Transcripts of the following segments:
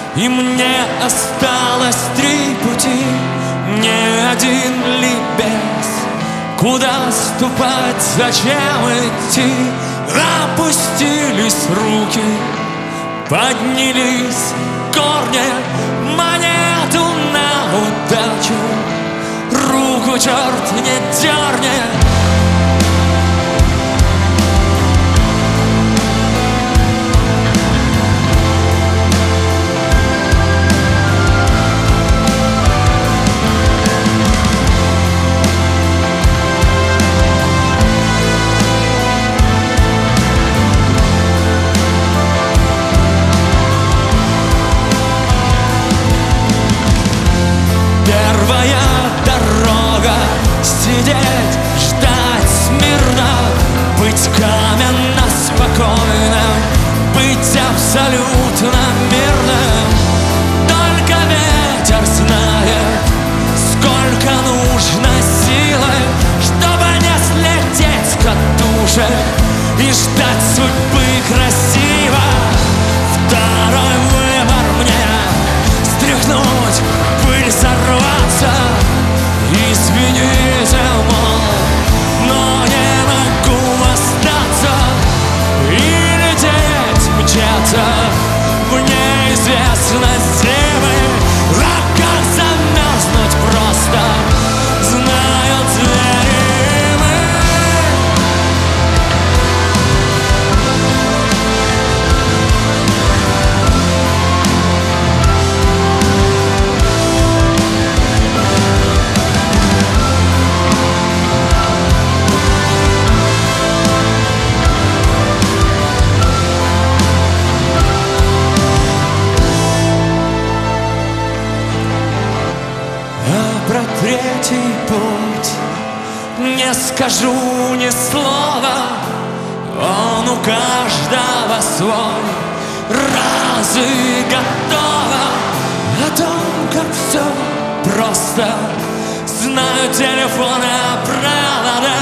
И мне осталось 3 пути, не один либез. Куда ступать, зачем идти? Опустились руки, поднялись корни, монету на удачу. Руку черт не дернет. Первая дорога — сидеть, ждать смирно, быть каменно спокойным, быть абсолютно мирным. Только ветер знает, сколько нужно силы, чтобы не слететь с катушек и ждать судьбы красиво. Второй выбор мне — стряхнуть пыль, сорваться. Извините, мол, но не могу остаться и лететь, мчаться в неизвестность зимы. А как замерзнуть просто, знают звери мы. Про 3-й путь не скажу ни слова, он у каждого свой. Раз и готово о том, как все просто. Знаю телефоны, провода.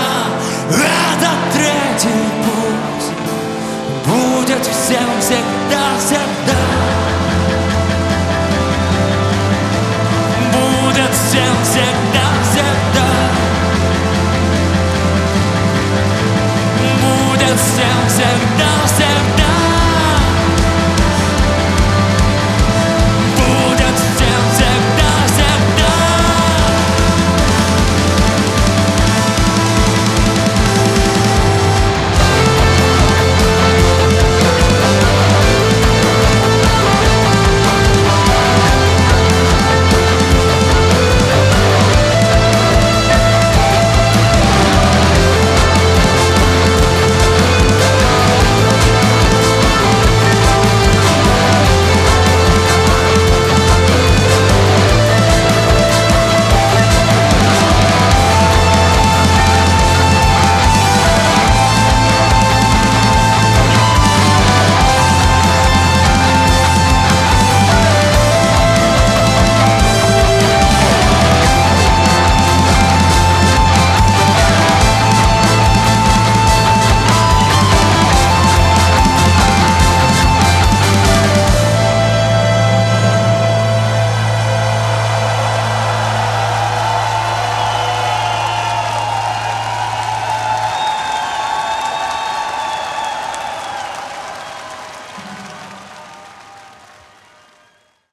Этот 3-й путь будет всем всегда, всегда.